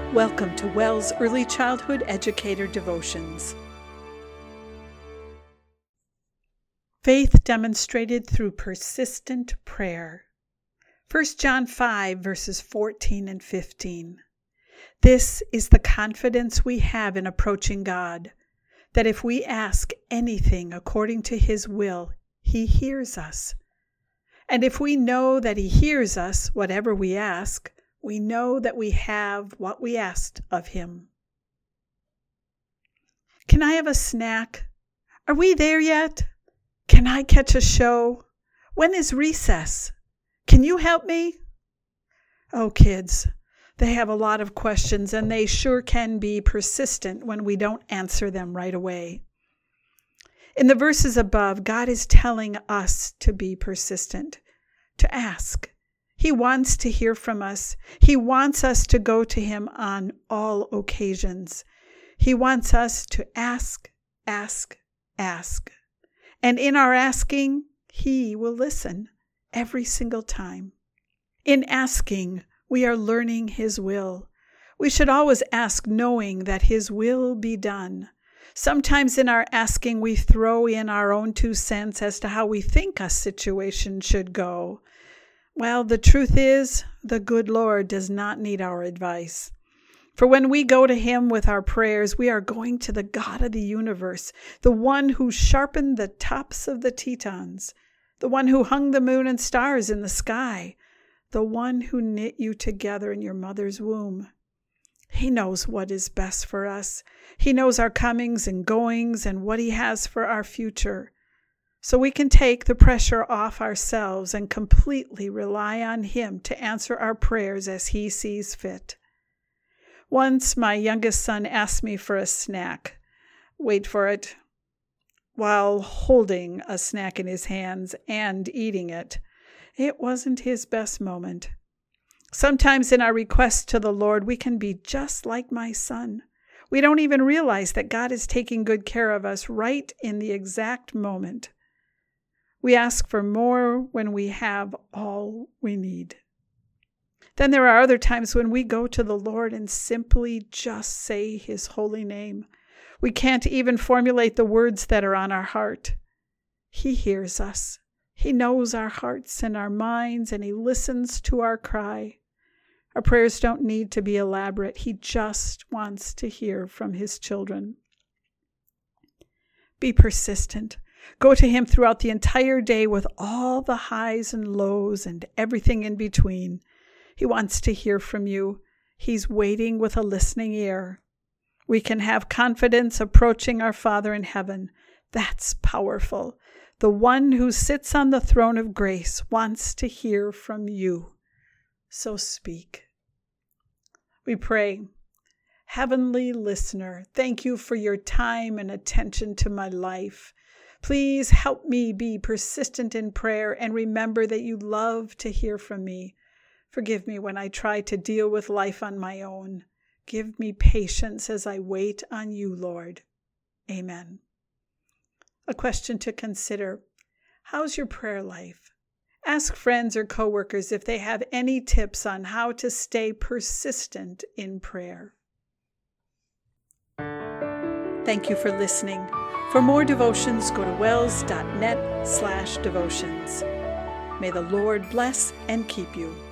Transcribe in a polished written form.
Welcome to WELS Early Childhood Educator Devotions. Faith demonstrated through persistent prayer. 1 John 5, verses 14 and 15. This is the confidence we have in approaching God, that if we ask anything according to His will, He hears us. And if we know that He hears us, whatever we ask, we know that we have what we asked of Him. Can I have a snack? Are we there yet? Can I catch a show? When is recess? Can you help me? Oh, kids, they have a lot of questions, and they sure can be persistent when we don't answer them right away. In the verses above, God is telling us to be persistent, to ask. He wants to hear from us. He wants us to go to Him on all occasions. He wants us to ask, ask, ask. And in our asking, He will listen every single time. In asking, we are learning His will. We should always ask knowing that His will be done. Sometimes in our asking, we throw in our own 2 cents as to how we think a situation should go. Well, the truth is, the good Lord does not need our advice. For when we go to Him with our prayers, we are going to the God of the universe, the one who sharpened the tops of the Tetons, the one who hung the moon and stars in the sky, the one who knit you together in your mother's womb. He knows what is best for us. He knows our comings and goings and what He has for our future. So we can take the pressure off ourselves and completely rely on Him to answer our prayers as He sees fit. Once my youngest son asked me for a snack. Wait for it. While holding a snack in his hands and eating it. It wasn't his best moment. Sometimes in our requests to the Lord, we can be just like my son. We don't even realize that God is taking good care of us right in the exact moment. We ask for more when we have all we need. Then there are other times when we go to the Lord and simply just say His holy name. We can't even formulate the words that are on our heart. He hears us. He knows our hearts and our minds, and He listens to our cry. Our prayers don't need to be elaborate. He just wants to hear from His children. Be persistent. Go to Him throughout the entire day with all the highs and lows and everything in between. He wants to hear from you. He's waiting with a listening ear. We can have confidence approaching our Father in heaven. That's powerful. The one who sits on the throne of grace wants to hear from you. So speak. We pray. Heavenly listener, thank you for your time and attention to my life. Please help me be persistent in prayer and remember that you love to hear from me. Forgive me when I try to deal with life on my own. Give me patience as I wait on you, Lord. Amen. A question to consider. How's your prayer life? Ask friends or coworkers if they have any tips on how to stay persistent in prayer. Thank you for listening. For more devotions, go to wels.net/devotions. May the Lord bless and keep you.